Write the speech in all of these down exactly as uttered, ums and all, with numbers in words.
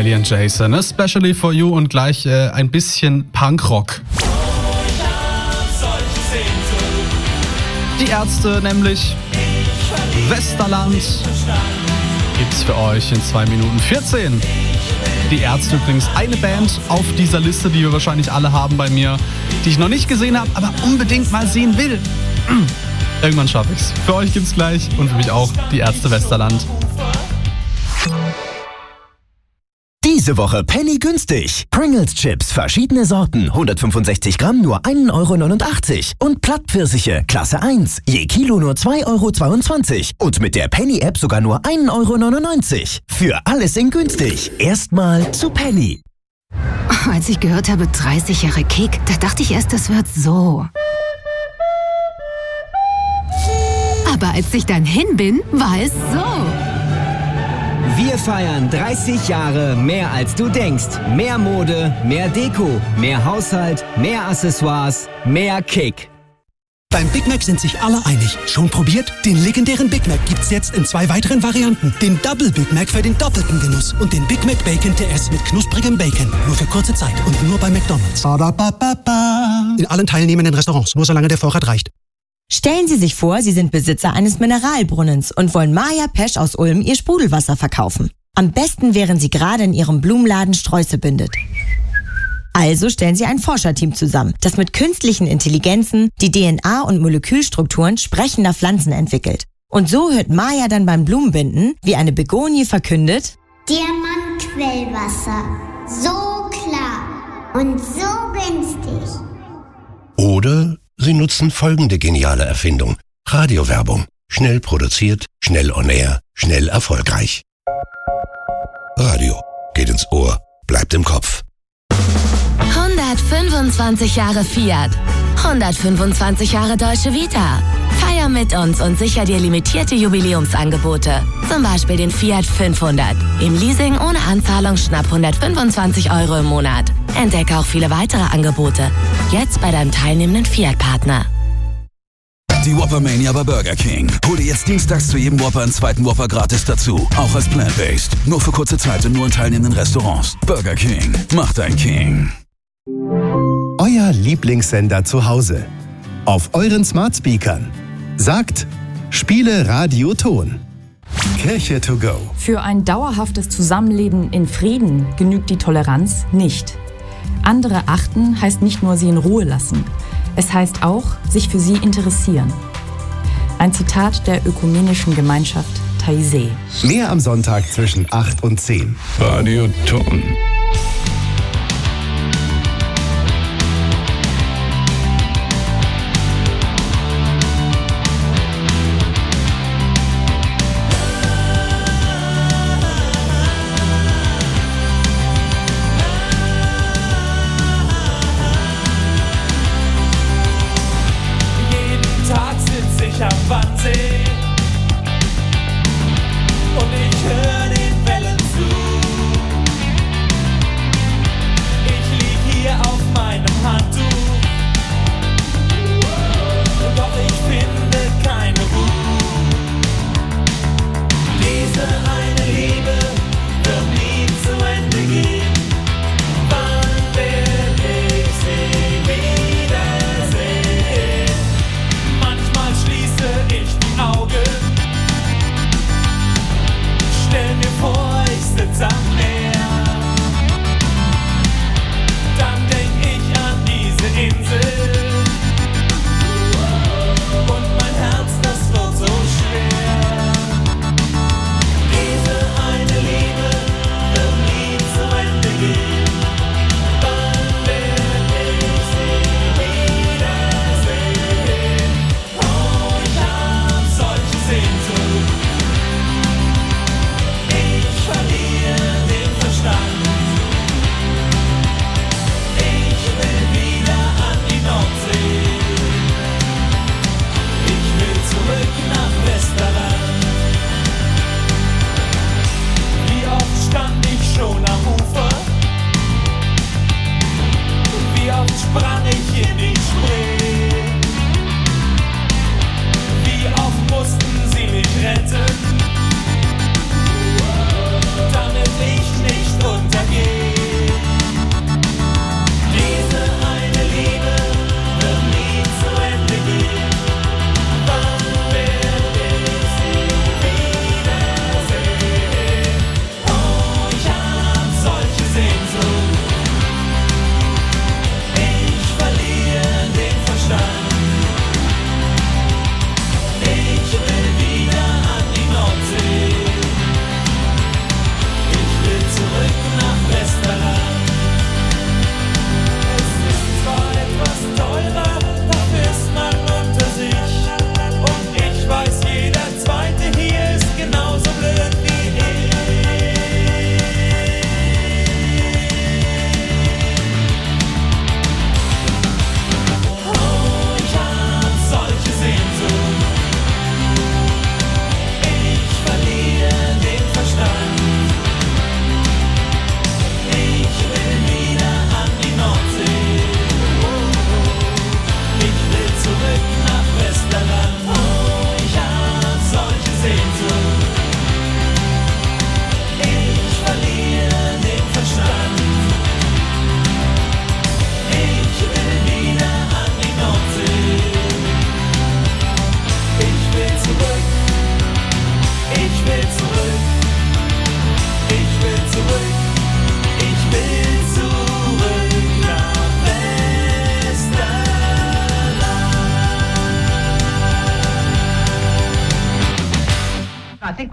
Miley and Jason, especially for you, und gleich äh, ein bisschen Punkrock. Die Ärzte nämlich, Westerland, gibt's für euch in zwei Minuten vierzehn. Die Ärzte übrigens eine Band auf dieser Liste, die wir wahrscheinlich alle haben bei mir, die ich noch nicht gesehen habe, aber unbedingt mal sehen will. Irgendwann schaffe ich's. Für euch gibt's gleich und für mich auch die Ärzte Westerland. Diese Woche Penny günstig. Pringles Chips, verschiedene Sorten, hundertfünfundsechzig Gramm, nur ein Euro neunundachtzig. Und Plattpfirsiche, Klasse eins, je Kilo nur zwei Euro zweiundzwanzig. Und mit der Penny-App sogar nur ein Euro neunundneunzig. Für alles in günstig. Erstmal zu Penny. Als ich gehört habe, dreißig Jahre Kick, da dachte ich erst, das wird so. Aber als ich dann hin bin, war es so. Wir feiern dreißig Jahre mehr als du denkst. Mehr Mode, mehr Deko, mehr Haushalt, mehr Accessoires, mehr Kick. Beim Big Mac sind sich alle einig. Schon probiert? Den legendären Big Mac gibt's jetzt in zwei weiteren Varianten. Den Double Big Mac für den doppelten Genuss und den Big Mac Bacon T S mit knusprigem Bacon. Nur für kurze Zeit und nur bei McDonald's. In allen teilnehmenden Restaurants, nur solange der Vorrat reicht. Stellen Sie sich vor, Sie sind Besitzer eines Mineralbrunnens und wollen Maja Pesch aus Ulm Ihr Sprudelwasser verkaufen. Am besten wären Sie gerade in Ihrem Blumenladen Sträuße bindet. Also stellen Sie ein Forscherteam zusammen, das mit künstlichen Intelligenzen die D N A und Molekülstrukturen sprechender Pflanzen entwickelt. Und so hört Maja dann beim Blumenbinden, wie eine Begonie verkündet: Diamantquellwasser. So klar und so günstig. Oder Sie nutzen folgende geniale Erfindung. Radiowerbung. Schnell produziert, schnell on air, schnell erfolgreich. Radio. Geht ins Ohr, bleibt im Kopf. hundertfünfundzwanzig Jahre Fiat. hundertfünfundzwanzig Jahre Deutsche Vita. Feier mit uns und sicher dir limitierte Jubiläumsangebote. Zum Beispiel den Fiat fünfhundert. Im Leasing ohne Anzahlung schnapp hundertfünfundzwanzig Euro im Monat. Entdecke auch viele weitere Angebote. Jetzt bei deinem teilnehmenden Fiat-Partner. Die Whoppermania bei Burger King. Hol dir jetzt dienstags zu jedem Whopper einen zweiten Whopper gratis dazu. Auch als Plant-Based. Nur für kurze Zeit und nur in teilnehmenden Restaurants. Burger King. Mach dein King. Euer Lieblingssender zu Hause. Auf euren Smart Speakern. Sagt, spiele Radioton. Kirche to go. Für ein dauerhaftes Zusammenleben in Frieden genügt die Toleranz nicht. Andere achten heißt nicht nur sie in Ruhe lassen. Es heißt auch, sich für sie interessieren. Ein Zitat der ökumenischen Gemeinschaft Taizé. Mehr am Sonntag zwischen acht und zehn. Radioton. Und ich höre den Wellen zu.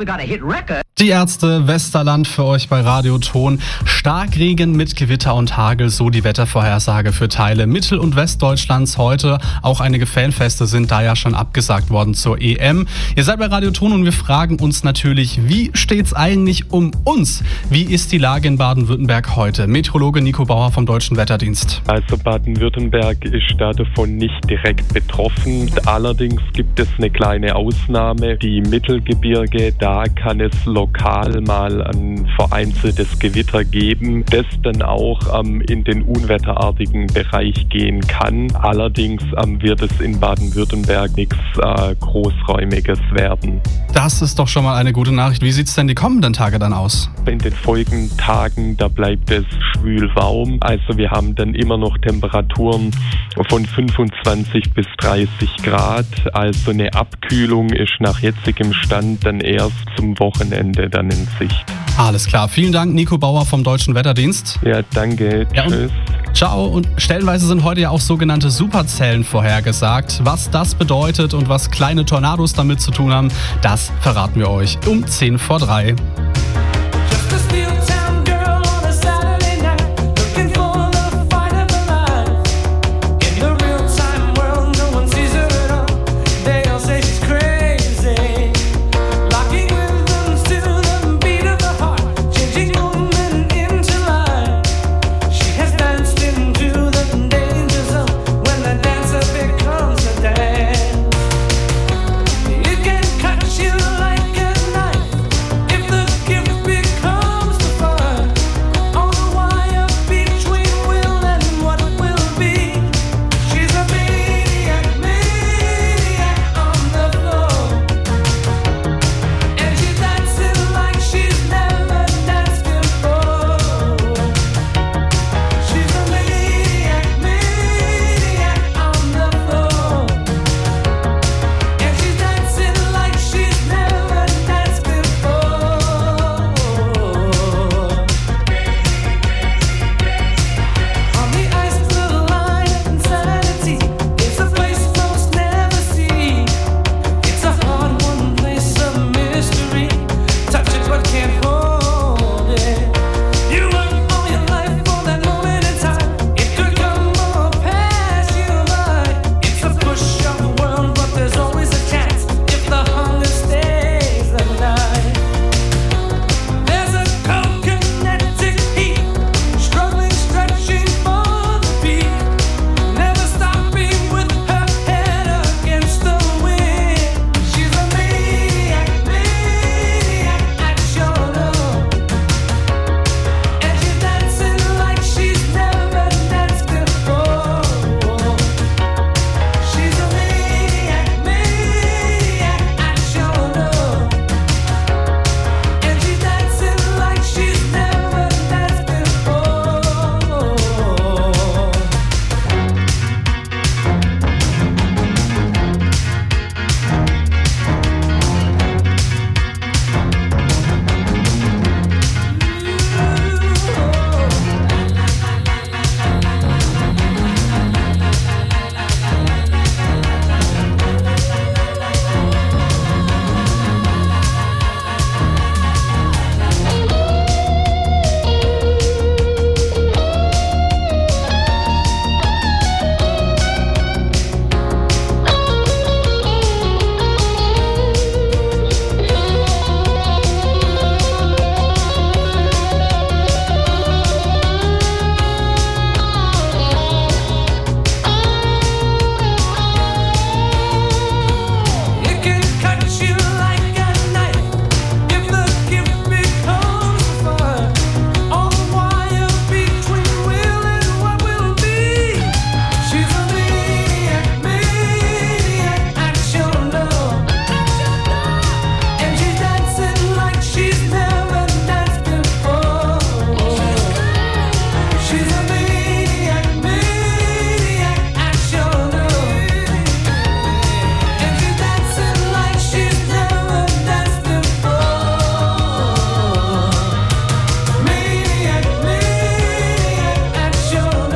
we got a hit record. Die Ärzte, Westerland für euch bei Radio Ton. Starkregen mit Gewitter und Hagel, so die Wettervorhersage für Teile Mittel- und Westdeutschlands heute. Auch einige Fanfeste sind da ja schon abgesagt worden zur E M. Ihr seid bei Radio Ton und wir fragen uns natürlich, wie steht's eigentlich um uns? Wie ist die Lage in Baden-Württemberg heute? Meteorologe Nico Bauer vom Deutschen Wetterdienst. Also Baden-Württemberg ist da davon nicht direkt betroffen. Allerdings gibt es eine kleine Ausnahme. Die Mittelgebirge, da kann es lokal mal ein vereinzeltes Gewitter geben, das dann auch ähm, in den unwetterartigen Bereich gehen kann. Allerdings ähm, wird es in Baden-Württemberg nichts äh, Großräumiges werden. Das ist doch schon mal eine gute Nachricht. Wie sieht es denn die kommenden Tage dann aus? In den folgenden Tagen, da bleibt es schwül warm. Also wir haben dann immer noch Temperaturen von fünfundzwanzig bis dreißig Grad. Also eine Abkühlung ist nach jetzigem Stand dann erst zum Wochenende dann in Sicht. Alles klar. Vielen Dank, Nico Bauer vom Deutschen Wetterdienst. Ja, danke. Ja, Tschüss. Ciao. Und stellenweise sind heute ja auch sogenannte Superzellen vorhergesagt. Was das bedeutet und was kleine Tornados damit zu tun haben, das verraten wir euch um zehn vor drei.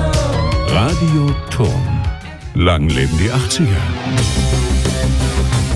Radio Turm. Lang leben die achtziger.